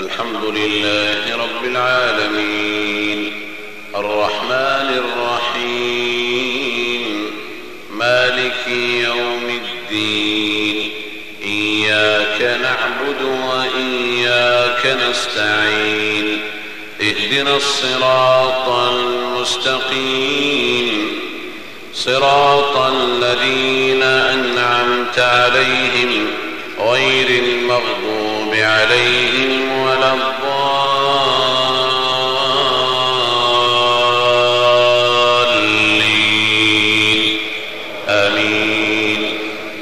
الحمد لله رب العالمين الرحمن الرحيم مالك يوم الدين إياك نعبد وإياك نستعين اهدنا الصراط المستقيم صراط الذين أنعمت عليهم غير المغضوب عليهم ولا الضالين آمين.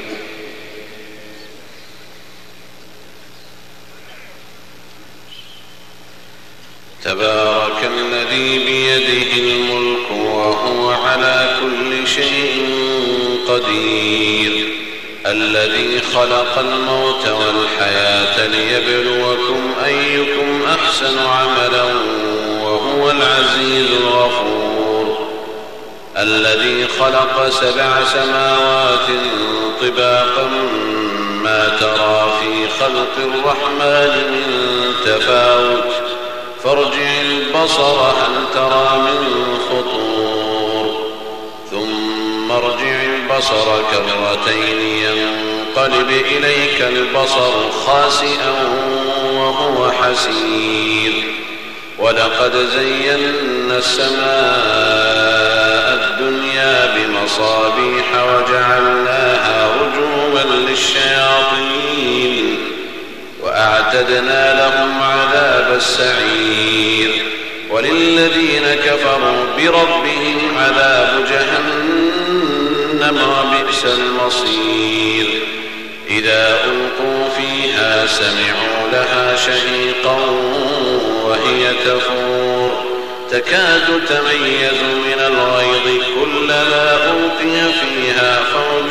تبارك الذي بيده الملك وهو على كل شيء قدير الذي خلق الموت والحياة ليبلوكم أيكم أحسن عملا وهو العزيز الغفور الذي خلق 7 سماوات طباقا ما ترى في خلق الرحمن من تفاوت فارجع البصر هل ترى من فطور ثم ارجع البصر كرتين ينقلب إليك البصر خاسئا وهو حسير ولقد زينا السماء الدنيا بمصابيح وجعلناها رجوما للشياطين وأعتدنا لهم عذاب السعير وللذين كفروا بربهم عذاب جهنم وبئس المصير إذا ألقوا فيها سمعوا لها شهيقا وهي تفور تكاد تميز من الغيظ كلما ألقي فيها فوج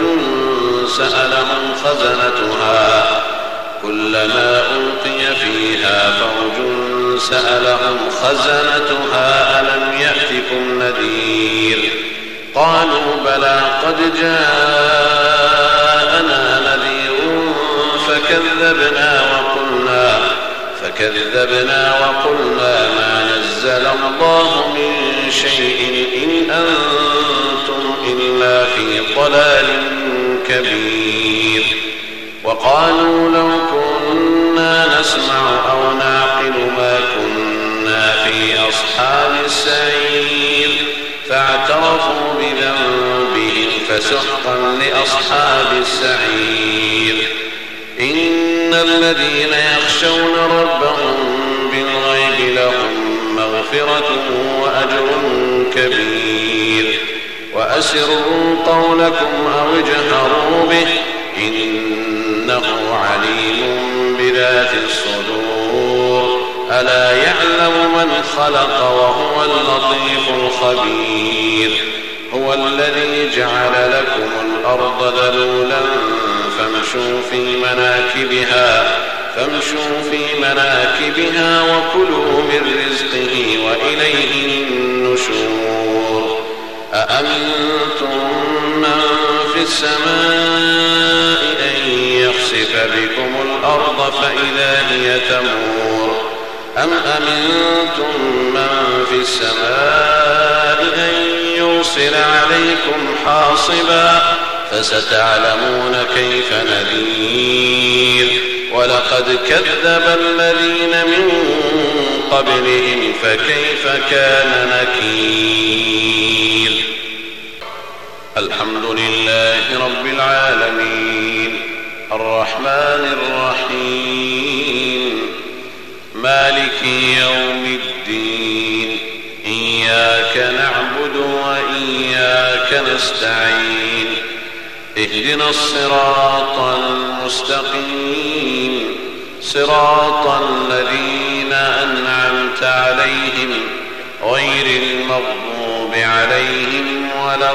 سألهم خزنتها ألم يأتكم نذير قالوا بلى قد جاءنا نذير فكذبنا وقلنا ما نزل الله من شيء إن أنتم إلا في ضلال كبير وقالوا لو كنا نسمع أو نعقل ما كنا في أصحاب السعير فاعترفوا بذنبهم فسحقا لأصحاب السعير إن الذين يخشون ربهم بالغيب لهم مغفرة وأجر كبير وأسروا قولكم أو اجهروا به إنه عليم بذات الصدور ألا يعلم من خلق وهو اللطيف الخبير هو الذي جعل لكم الأرض ذلولا فامشوا في مناكبها وكلوا من رزقه وإليه النشور أأمنتم من في السماء أن يخسف بكم الأرض فإذا هي تمور أم أمنتم من في السماء أن يرسل عليكم حاصبا فستعلمون كيف نذير ولقد كذب الذين من قبلهم فكيف كان نكير. الحمد لله رب العالمين الرحمن الرحيم مالك يوم الدين إياك نعبد وإياك نستعين اهدنا الصراط المستقيم صراط الذين أنعمت عليهم غير المغضوب عليهم ولا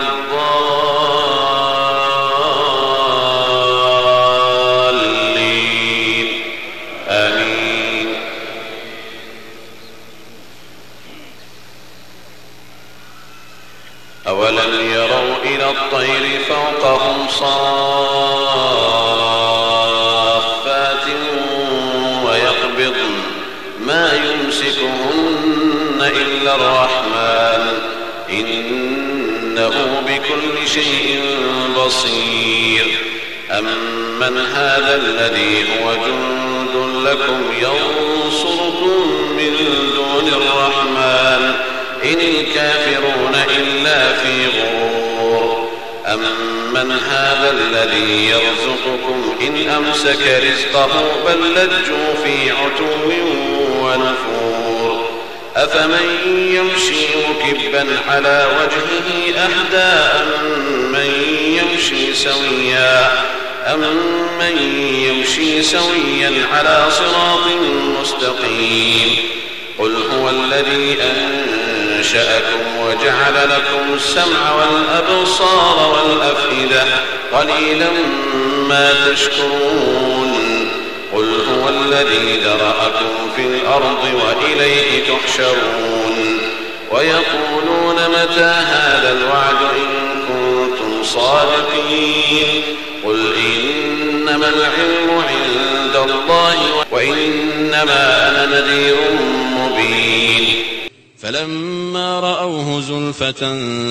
الضالين آمين. أولم يروا إلى الطير فوقهم صافات أمن هذا الذي هو جند لكم ينصركم من دون الرحمن إن الكافرون إلا في غرور أمن هذا الذي يرزقكم إن أمسك رزقه بل لجوا في عتو ونفور أفمن يمشي مكبا على وجهه أهدى أمن يمشي سويا على صراط مستقيم قل هو الذي أنشأكم وجعل لكم السمع والأبصار والأفئدة قليلا ما تشكرون قل هو الذي ذرأكم في الأرض وإليه تحشرون ويقولون متى هذا الوعد إن كنتم صادقين قل إنما العلم عند الله وإنما أنا نذير مبين فلما رأوه زلفة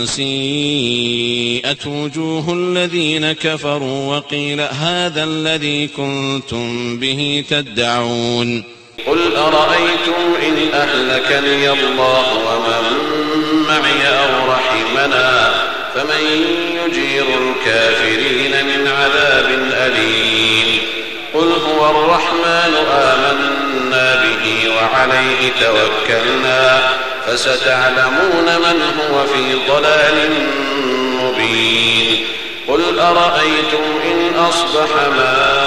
سيئت وجوه الذين كفروا وقيل هذا الذي كنتم به تدعون قل أرأيتم إن أهلكني الله ومن معي أو رحمنا فمن يجير الكافرين من عذاب أليم قل هو الرحمن آمنا به وعليه توكلنا فستعلمون من هو في ضلال مبين قل أرأيتم إن أصبح ماؤكم